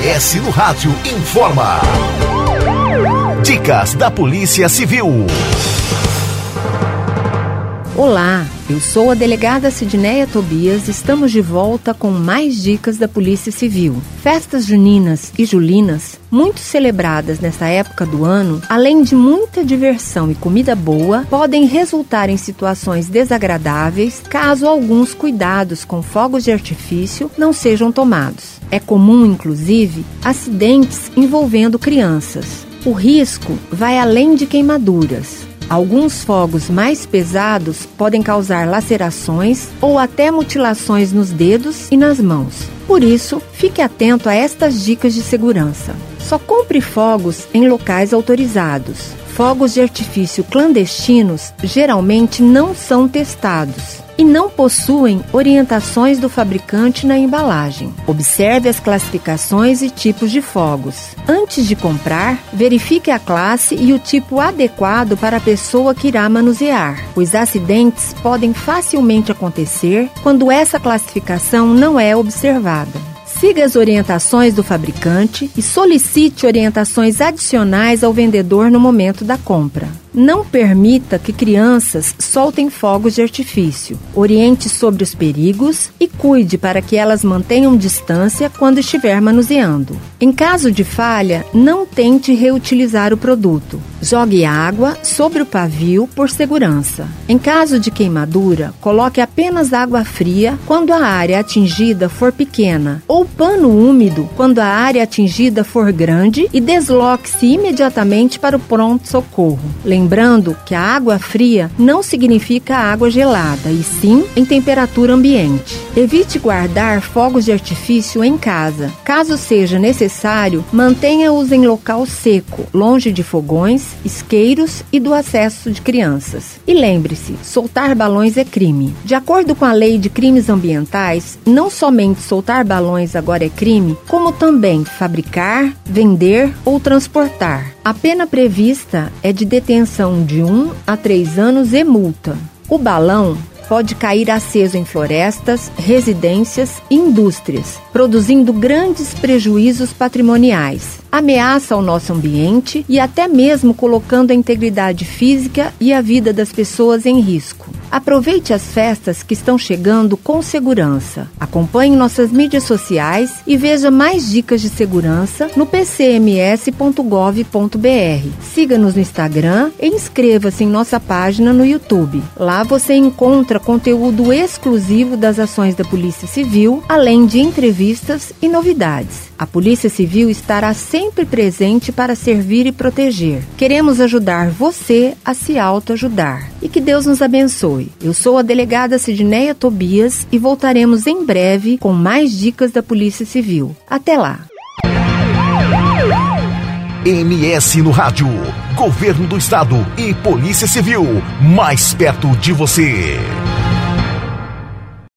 MS no Rádio informa. Dicas da Polícia Civil. Olá, eu sou a delegada Sidneia Tobias. Estamos de volta com mais dicas da Polícia Civil. Festas juninas e julinas, muito celebradas nesta época do ano, além de muita diversão e comida boa, podem resultar em situações desagradáveis caso alguns cuidados com fogos de artifício não sejam tomados. É comum, inclusive, acidentes envolvendo crianças. O risco vai além de queimaduras. Alguns fogos mais pesados podem causar lacerações ou até mutilações nos dedos e nas mãos. Por isso, fique atento a estas dicas de segurança. Só compre fogos em locais autorizados. Fogos de artifício clandestinos geralmente não são testados e não possuem orientações do fabricante na embalagem. Observe as classificações e tipos de fogos. Antes de comprar, verifique a classe e o tipo adequado para a pessoa que irá manusear, pois acidentes podem facilmente acontecer quando essa classificação não é observada. Siga as orientações do fabricante e solicite orientações adicionais ao vendedor no momento da compra. Não permita que crianças soltem fogos de artifício. Oriente sobre os perigos e cuide para que elas mantenham distância quando estiver manuseando. Em caso de falha, não tente reutilizar o produto. Jogue água sobre o pavio por segurança. Em caso de queimadura, coloque apenas água fria quando a área atingida for pequena ou pano úmido quando a área atingida for grande e desloque-se imediatamente para o pronto-socorro. Lembrando que a água fria não significa água gelada, e sim em temperatura ambiente. Evite guardar fogos de artifício em casa. Caso seja necessário, mantenha-os em local seco, longe de fogões, isqueiros e do acesso de crianças. E lembre-se, soltar balões é crime. De acordo com a Lei de Crimes Ambientais, não somente soltar balões agora é crime, como também fabricar, vender ou transportar. A pena prevista é de detenção de 1 a 3 anos e multa. O balão pode cair aceso em florestas, residências e indústrias, produzindo grandes prejuízos patrimoniais, ameaça ao nosso ambiente e até mesmo colocando a integridade física e a vida das pessoas em risco. Aproveite as festas que estão chegando com segurança. Acompanhe nossas mídias sociais e veja mais dicas de segurança no pcms.gov.br. Siga-nos no Instagram e inscreva-se em nossa página no YouTube. Lá você encontra conteúdo exclusivo das ações da Polícia Civil, além de entrevistas e novidades. A Polícia Civil estará sempre presente para servir e proteger. Queremos ajudar você a se autoajudar. E que Deus nos abençoe. Eu sou a delegada Sidneia Tobias e voltaremos em breve com mais dicas da Polícia Civil. Até lá! MS no Rádio. Governo do Estado e Polícia Civil. Mais perto de você.